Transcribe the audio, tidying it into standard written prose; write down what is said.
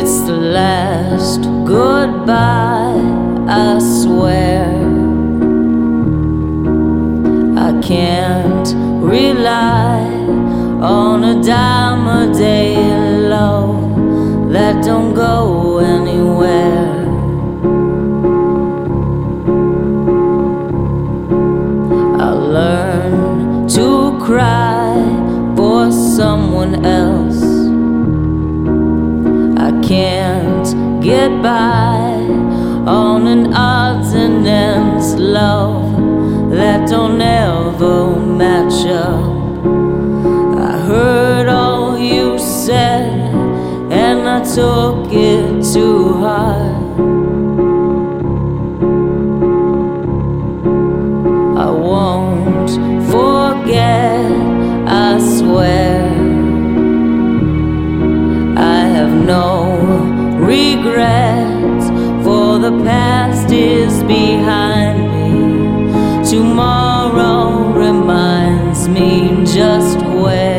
It's the last goodbye, I swear. I can't rely on a dime a day love that don't go anywhere. I learn to cry for someone else. I can't get by on an odds and ends love that don't ever match up. I heard all you said and I took it too hard. I won't forget, I swear. I have no regrets, for the past is behind me. Tomorrow reminds me just where